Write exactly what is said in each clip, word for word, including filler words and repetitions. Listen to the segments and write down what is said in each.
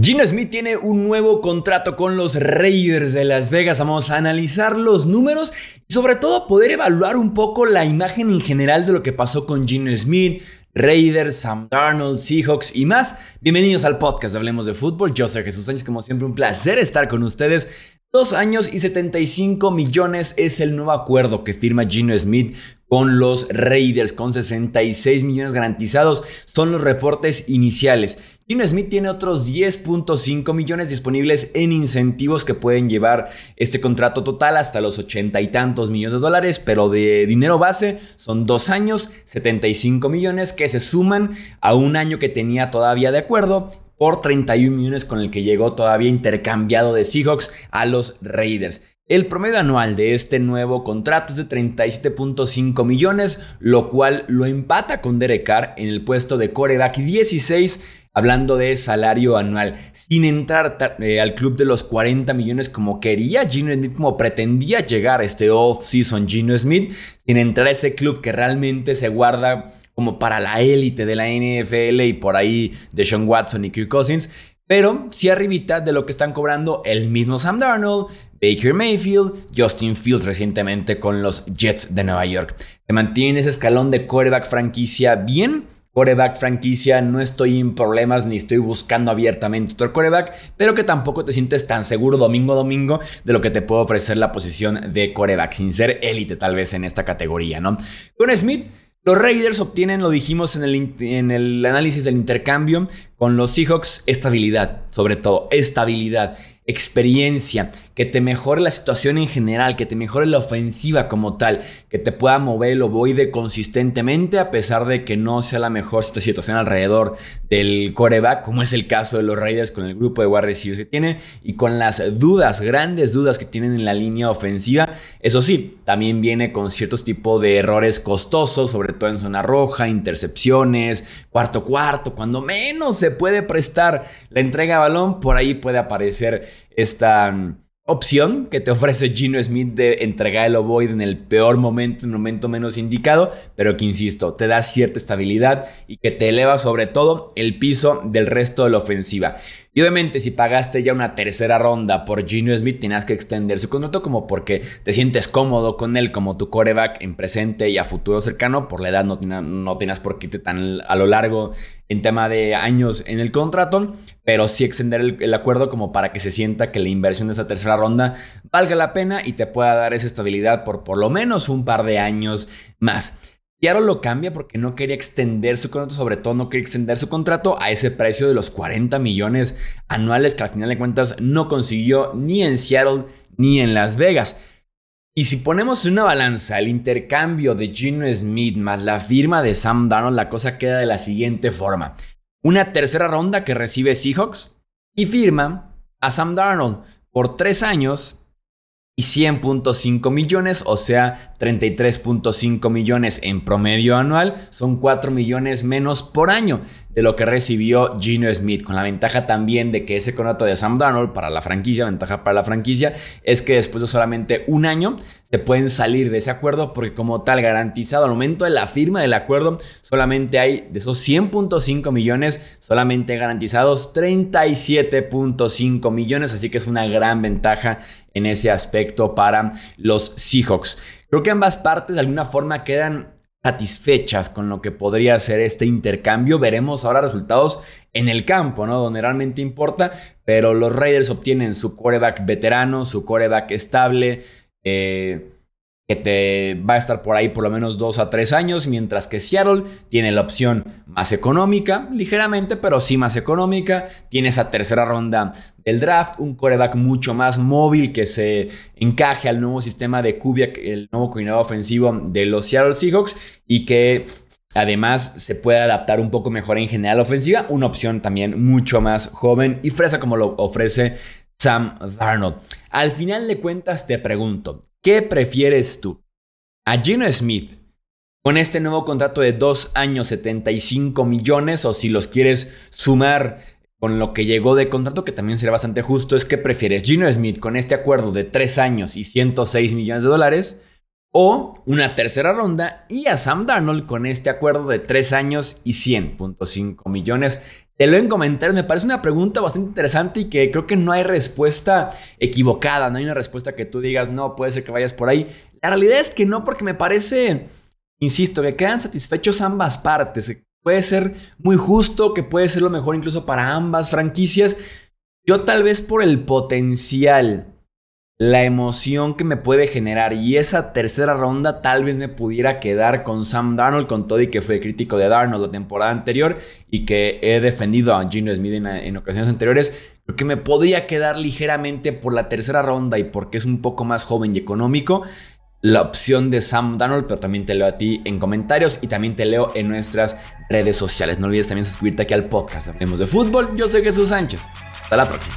Geno Smith tiene un nuevo contrato con los Raiders de Las Vegas. Vamos a analizar los números y sobre todo poder evaluar un poco la imagen en general de lo que pasó con Geno Smith, Raiders, Sam Darnold, Seahawks y más. Bienvenidos al podcast de Hablemos de Fútbol. Yo soy Jesús Sánchez, como siempre un placer estar con ustedes. Dos años y setenta y cinco millones es el nuevo acuerdo que firma Geno Smith con los Raiders, con sesenta y seis millones garantizados. Son los reportes iniciales. Geno Smith tiene otros diez punto cinco millones disponibles en incentivos que pueden llevar este contrato total hasta los ochenta y tantos millones de dólares, pero de dinero base son dos años, setenta y cinco millones que se suman a un año que tenía todavía de acuerdo por treinta y un millones con el que llegó todavía intercambiado de Seahawks a los Raiders. El promedio anual de este nuevo contrato es de treinta y siete punto cinco millones, lo cual lo empata con Derek Carr en el puesto de quarterback dieciséis, hablando de salario anual, sin entrar eh, al club de los cuarenta millones como quería Geno Smith, como pretendía llegar este off-season Geno Smith, sin entrar a ese club que realmente se guarda como para la élite de la N F L y por ahí de Sean Watson y Kirk Cousins, pero sí arribita de lo que están cobrando el mismo Sam Darnold, Baker Mayfield, Justin Fields recientemente con los Jets de Nueva York. Se mantiene ese escalón de quarterback franquicia bien. Quarterback franquicia, no estoy en problemas ni estoy buscando abiertamente otro quarterback, pero que tampoco te sientes tan seguro domingo a domingo de lo que te puede ofrecer la posición de quarterback, sin ser élite tal vez en esta categoría, ¿no? Con Smith, los Raiders obtienen, lo dijimos en el, en el análisis del intercambio, con los Seahawks, estabilidad, sobre todo, estabilidad, experiencia, que te mejore la situación en general, que te mejore la ofensiva como tal, que te pueda mover el ovoide consistentemente a pesar de que no sea la mejor situación alrededor del quarterback, como es el caso de los Raiders con el grupo de wide receivers que tiene y con las dudas, grandes dudas que tienen en la línea ofensiva. Eso sí, también viene con ciertos tipos de errores costosos, sobre todo en zona roja, intercepciones, cuarto cuarto, cuando menos se puede prestar la entrega de balón, por ahí puede aparecer esta opción que te ofrece Geno Smith de entregar el ovoide en el peor momento, en el momento menos indicado, pero que, insisto, te da cierta estabilidad y que te eleva sobre todo el piso del resto de la ofensiva. Y obviamente si pagaste ya una tercera ronda por Geno Smith, tenías que extender su contrato como porque te sientes cómodo con él como tu quarterback en presente y a futuro cercano. Por la edad no, tiene, no tienes por qué irte tan a lo largo en tema de años en el contrato, pero sí extender el, el acuerdo como para que se sienta que la inversión de esa tercera ronda valga la pena y te pueda dar esa estabilidad por por lo menos un par de años más. Seattle lo cambia porque no quería extender su contrato, sobre todo no quería extender su contrato a ese precio de los cuarenta millones anuales que al final de cuentas no consiguió ni en Seattle ni en Las Vegas. Y si ponemos en una balanza el intercambio de Geno Smith más la firma de Sam Darnold, la cosa queda de la siguiente forma. Una tercera ronda que recibe Seahawks y firma a Sam Darnold por tres años y cien punto cinco millones, o sea, treinta y tres punto cinco millones en promedio anual, son cuatro millones menos por año de lo que recibió Geno Smith, con la ventaja también de que ese contrato de Sam Darnold para la franquicia, ventaja para la franquicia, es que después de solamente un año se pueden salir de ese acuerdo porque como tal garantizado al momento de la firma del acuerdo solamente hay de esos cien punto cinco millones, solamente garantizados treinta y siete punto cinco millones, así que es una gran ventaja en ese aspecto para los Seahawks. Creo que ambas partes de alguna forma quedan satisfechas con lo que podría ser este intercambio. Veremos ahora resultados en el campo, ¿no? Donde realmente importa, pero los Raiders obtienen su quarterback veterano, su quarterback estable, eh, que te va a estar por ahí por lo menos dos a tres años, mientras que Seattle tiene la opción más económica, ligeramente, pero sí más económica. Tiene esa tercera ronda del draft, un quarterback mucho más móvil que se encaje al nuevo sistema de Kubiak, el nuevo coordinador ofensivo de los Seattle Seahawks, y que además se puede adaptar un poco mejor en general a la ofensiva. Una opción también mucho más joven y fresa como lo ofrece Sam Darnold. Al final de cuentas te pregunto, ¿qué prefieres tú? ¿A Geno Smith con este nuevo contrato de dos años setenta y cinco millones? O si los quieres sumar con lo que llegó de contrato, que también será bastante justo, es que prefieres Geno Smith con este acuerdo de tres años y ciento seis millones de dólares, o una tercera ronda y a Sam Darnold con este acuerdo de tres años y cien punto cinco millones. Te leo en comentarios, me parece una pregunta bastante interesante y que creo que no hay respuesta equivocada, no hay una respuesta que tú digas, no, puede ser que vayas por ahí. La realidad es que no, porque me parece, insisto, que quedan satisfechos ambas partes. Puede ser muy justo, que puede ser lo mejor incluso para ambas franquicias. Yo tal vez por el potencial, la emoción que me puede generar y esa tercera ronda tal vez me pudiera quedar con Sam Darnold, con todo y que fue crítico de Darnold la temporada anterior y que he defendido a Geno Smith en, en ocasiones anteriores. Creo que me podría quedar ligeramente por la tercera ronda y porque es un poco más joven y económico la opción de Sam Darnold, pero también te leo a ti en comentarios y también te leo en nuestras redes sociales. No olvides también suscribirte aquí al podcast Hablemos de Fútbol. Yo soy Jesús Sánchez. Hasta la próxima.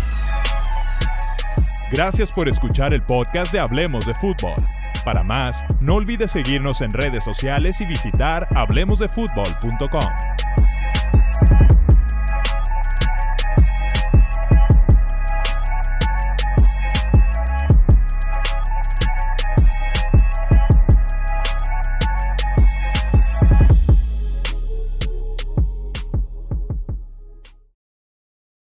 Gracias por escuchar el podcast de Hablemos de Fútbol. Para más, no olvides seguirnos en redes sociales y visitar hablemos de fútbol punto com.